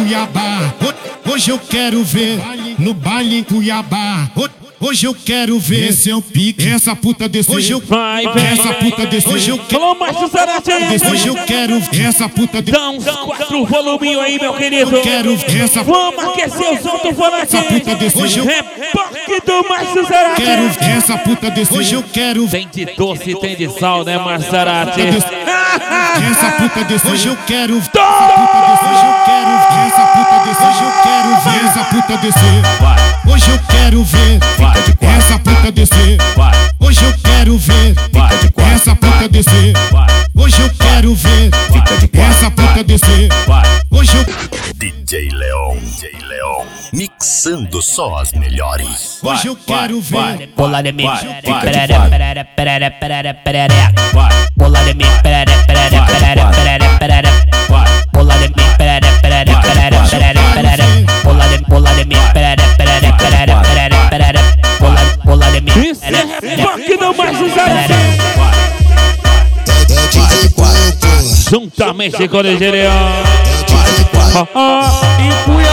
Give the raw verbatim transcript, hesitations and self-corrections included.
Cuiabá. Hoje eu quero ver no baile em Cuiabá. Hoje eu quero ver seu pique, essa puta descer. Hoje eu vai, vai, essa puta descer. Hoje eu falou mais do Zarate. Hoje eu quero ver essa puta descer. Dá uns quatro voluminhos aí, meu querido. Eu quero ver essa Vamos aquecer o som do volante. Essa puta descer. Hoje eu Reboque do Márcio Zarate. quero ver essa puta descer. Hoje eu quero Tem de doce, tem de sal, né, Márcio Zarate? essa puta descer. Hoje eu quero ver essa puta descer. Hoje eu quero ver essa puta descer. Hoje eu quero ver essa puta descer. Hoje eu quero ver essa puta descer. Hoje eu quero ver essa puta descer. Hoje eu quero ver essa puta descer. Hoje eu D J Leon, D J Leon, mixando só as melhores. Hoje eu quero ver. Bola de mim, perere, perere, perere, perere, perere. Bola de mim, perere, perere, perere, perere, perere. Bola de mim, perere, perere, perere, perere, perere. Bola de bola de mim, perere, perere, perere, perere, perere. Bola bola de mim. Isso é reboque do Márcio Zarate. Juntamente com o Nigeriano. Em Cuiabá.